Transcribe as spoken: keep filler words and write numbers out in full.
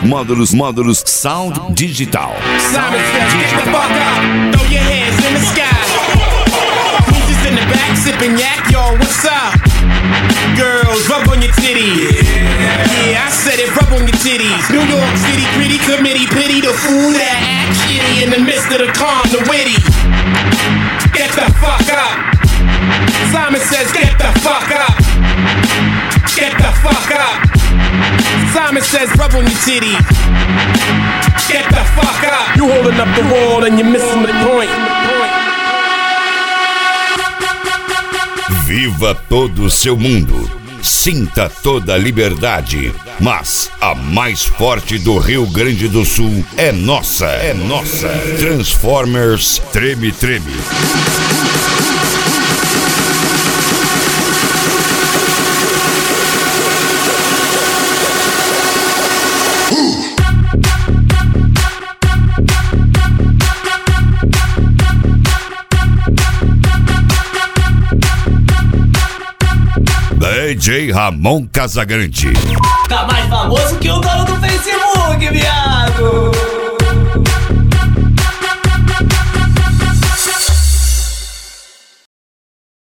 Módulos, módulos Sound Digital. Simon says, get the fuck up, throw your hands in the sky. Who's in the back sipping yak, yo, what's up? Girls, rub on your titties. Yeah, yeah, I said it, rub on your titties. New York City pretty committee, pity the fool that act shitty in the midst of the calm, the witty. Get the fuck up. Simon says, get the fuck up. Get the fuck up. Simon says, rub on your titties. Get the fuck up. You holding up the wall and you're missing the point. Viva todo o seu mundo. Sinta toda a liberdade. Mas a mais forte do Rio Grande do Sul é nossa. É nossa. Transformers Treme Treme. D J Ramon Casagrande. Tá mais famoso que o dono do Facebook.